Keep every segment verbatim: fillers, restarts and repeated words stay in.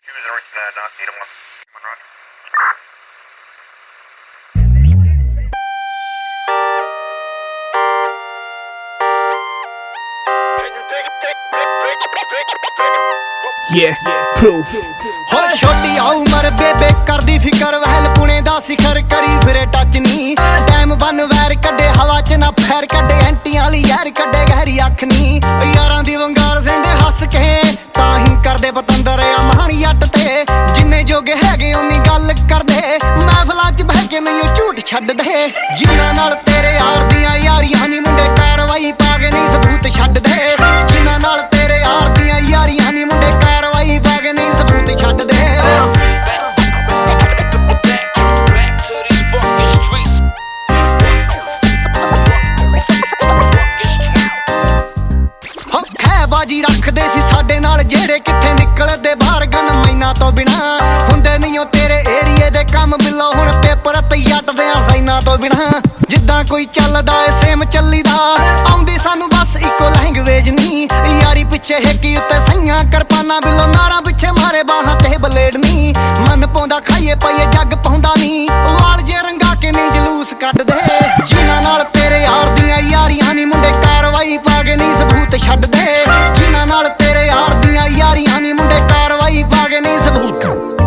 Yeah, proof. हो छोटी उमर बेबे कर दी फिकर वहल पुणे दा सिखर करी फिरे टच नी टाइम बन वैर कड्डे हवा च ना फैर कड्डे एंटियां वाली यार कड्डे गहरी अख नी यारां दी वंगार सेंदे हस के तां ही करदे पतंदर आ महानी अट ते जिन्ने जोगे हैगे उन्नी गल करदे महफिलां च बह के नहीं झूठ छड्ड दे जिन्हां नाल तेरे यार दियां यारियां नी मुंडे कार्रवाई पा के नहीं सबूत छड्ड दे जिन्हां नाल तेरे यार दियां यारियां नी मुंडे कार्रवाई पा के नहीं सबूत छड्ड दे बाजी रखदे सी साडे नाल जेड़े किथे निकलदे बाहर गन मैना तो बिना हुंदे नहीं तेरे एरिए दे काम बिलो हुण पेपर ते यटदे आ साइना तो बिना जिद्दां कोई चलदा ए सेम चलीदा आउंदी सानू बस इको लैंग्वेज नी यारी पिछे हिकी उत्ते सईयां करपाना बिलो नारा पिछे मारे बाहां ते बलेड नी मन पौंदा खाइए पाइए जग पौंदा नी वाल जे रंगा के नी जलूस कढ दे जिन्हां नाल तेरे यार दियां यारियां नी मुंडे कार्रवाई पा के नी सबूत छड्ड दे जिन्हां नाल तेरे यार दियां यारियां नी मुंडे कार्रवाई पा के नी सबूत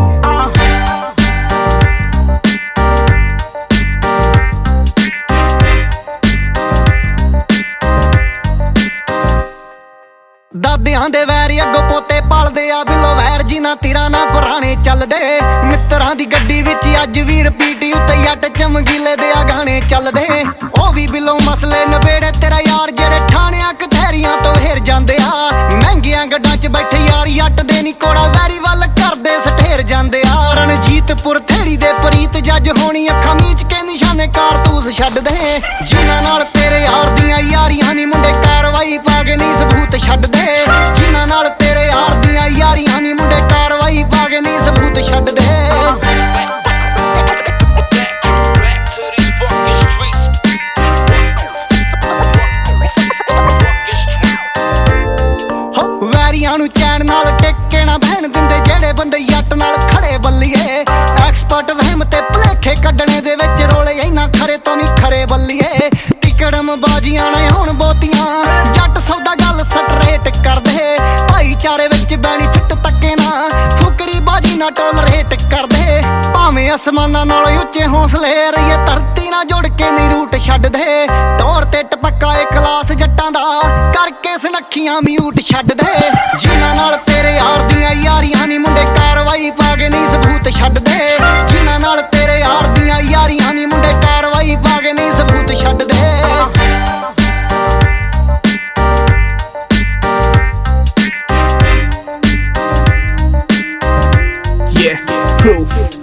दादियां दे वैर अगो पोते पालदे आ बिलो वैर जिन्हां तिरां ना पुराने चलदे मित्तरां दी गड्डी विच अज भी रिपीट उत्ते जट चमकीले दे आ गाने चलदे ओ भी बिलो मसले नवेड़े तेरा यार जेड़े ठाणियां कचहरियां तो हेर जांदे आ महंगियां गड्डां च बैठे यार जट दे नी कोड़ा वैरी वल करदे सठेर जांदे आ रणजीतपुर थेड़ी दे प्रीत जज होनी अखां मीच के निशाने कारतूस छड्ड दे जिन्हां नाल तेरे यार दियां यारियां नी मुंडे कार्रवाई पा के नी सबूत छड्ड दे जिन्हां नाल तेरे यार दियां यारियां नी मुंडे कार्रवाई पा के नी सबूत छड्ड दे वैरियां नू चैन नाल टेके ना बहन दिंदे जेड़े बंदे जट नाल खड़े बल्लीए एक्सपर्ट वहम ते भलेखे कड्डणे दे विच रोले इन्ना खरे तो नी खरे बल्लीए टिकड़म बाजियां ने हुण बोतियां जट सौदा गल स्ट्रेट कर दे भाईचारे विच बेनीफिट तक्के ना फुकरी बाजी ना टोलरेट कर दे भावें आसमानां नाल उच्चे हौसले रहिए धरती ना जुड़ के नी रूट छड्ड दे टोर ते टपक्का ए क्लास जट्टां दा करके सनखियां म्यूट छड्ड दे जिन्हां नाल तेरे यार दियां यारियां नी मुंडे कार्रवाई पा के नी सबूत छड्ड दे जिन्हां नाल तेरे यार दियां यारियां नी मुंडे कार्रवाई पा के नी सबूत छड्ड दे Yeah, proof.